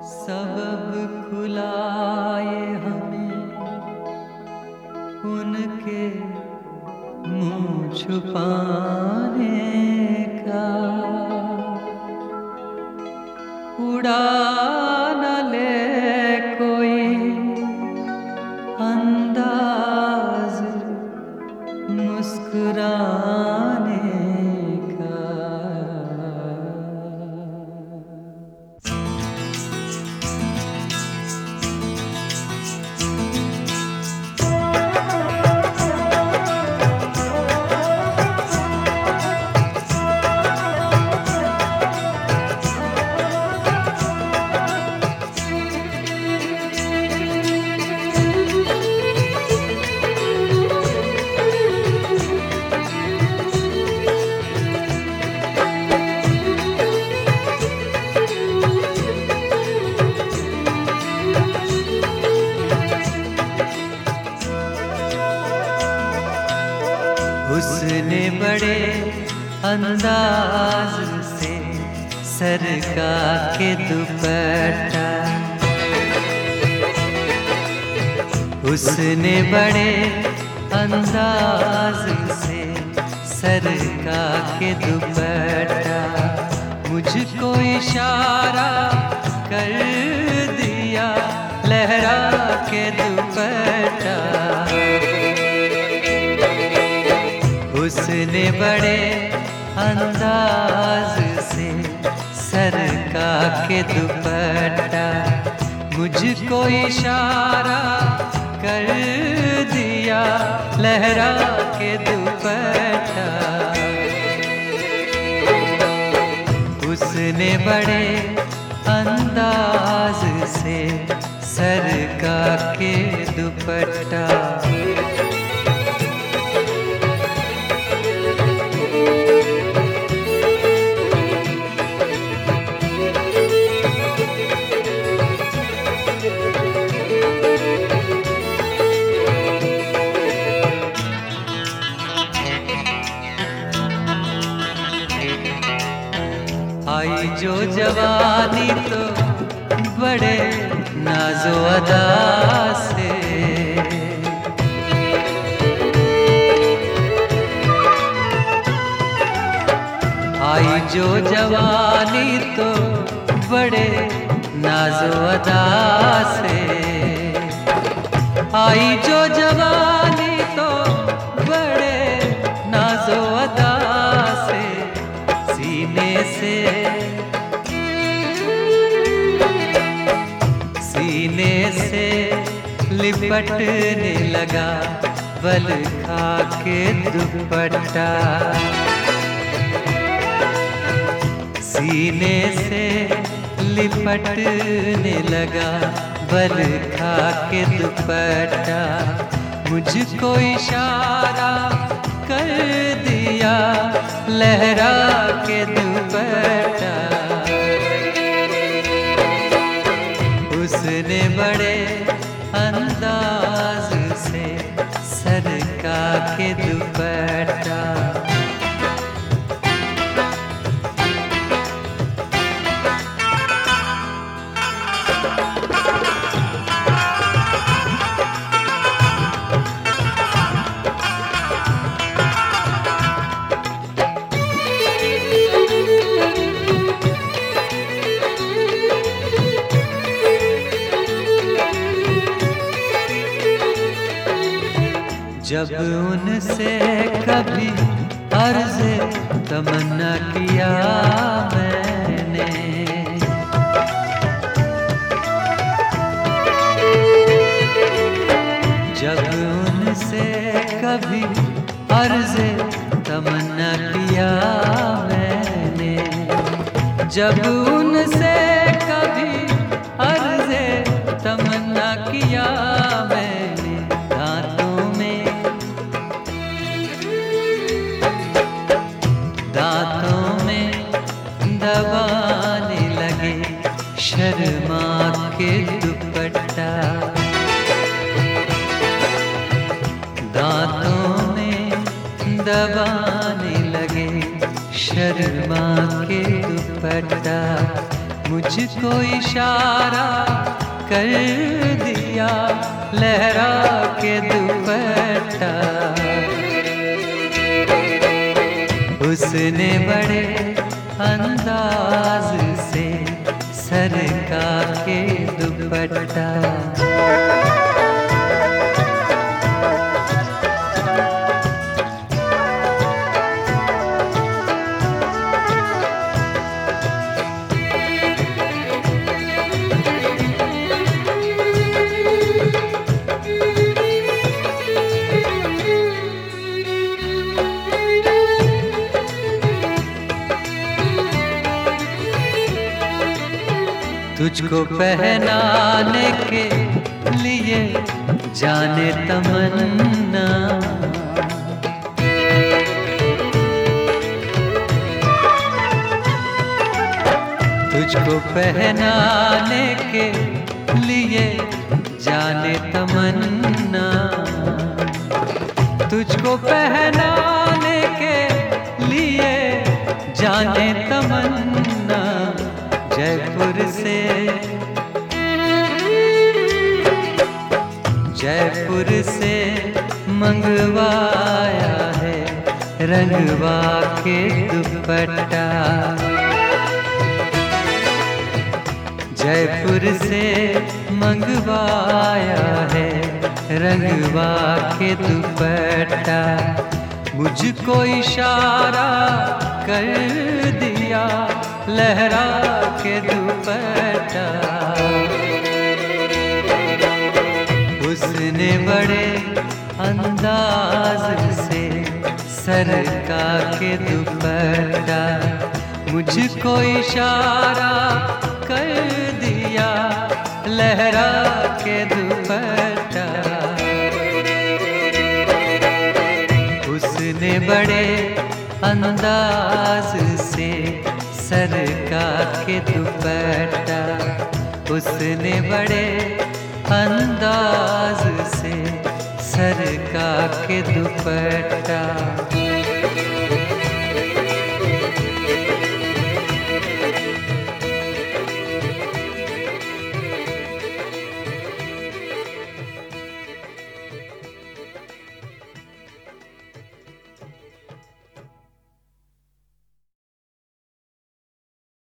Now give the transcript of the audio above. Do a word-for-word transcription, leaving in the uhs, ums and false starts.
सबब खुलाए हमें उनके मुंह छुपाने का। उड़ा न ले कोई अंदाज मुस्कुराने का। उसने बड़े अंदाज से सरका के दुपट्टा, उसने बड़े अंदाज से सरका के दुपट्टा, मुझको इशारा कर दिया लहरा के दुपट्टा। उसने बड़े अंदाज से सरका के दुपट्टा, मुझको इशारा कर दिया लहरा के दुपट्टा। उसने बड़े अंदाज से सरका के दुपट्टा। आई जो जवानी तो बड़े नाज़ो अदा से, आई जो जवानी तो बड़े नाज़ो अदा से, आई जो जवानी तो बड़े नाज़ो अदा से। सीने से सीने से लिपटने लगा बल खा के दुपट्टा। सीने से लिपटने लगा बल खा के दुपट्टा, मुझको इशारा कर दिया लहरा के दुपट्टा। उसने बड़े अंदाज से सरका के दुपट्टा। जब उनसे कभी अर्ज़ तमन्ना किया मैंने, जब उनसे कभी अर्ज़ तमन्ना किया मैंने, जब उनसे कभी अर्ज़ तमन्ना किया मैंने, दांतों में दांतों में दबाने लगे शर्मा के दुपट्टा। दांतों में दबाने लगे शर्मा के दुपट्टा। मुझको इशारा कर दिया लहरा के दुपट्टा। उसने बड़े अंदाज से सरका के दुपट्टा। तुझको पहनाने के लिए जाने तमन्ना, तुझको पहनाने के लिए जाने तमन्ना, तुझको पहनाने के लिए जाने तमन्ना। जयपुर से जयपुर से मंगवाया है रंगवा के दुपट्टा। जयपुर से मंगवाया है रंगवा के दुपट्टा। मुझको इशारा कर दिया लहरा के दुपट्टा। उसने बड़े अंदाज से सरका के दुपट्टा। मुझको इशारा कर दिया लहरा के दुपट्टा। उसने बड़े अंदाज से सरका के दुपट्टा। उसने बड़े अंदाज से सरका के दुपट्टा।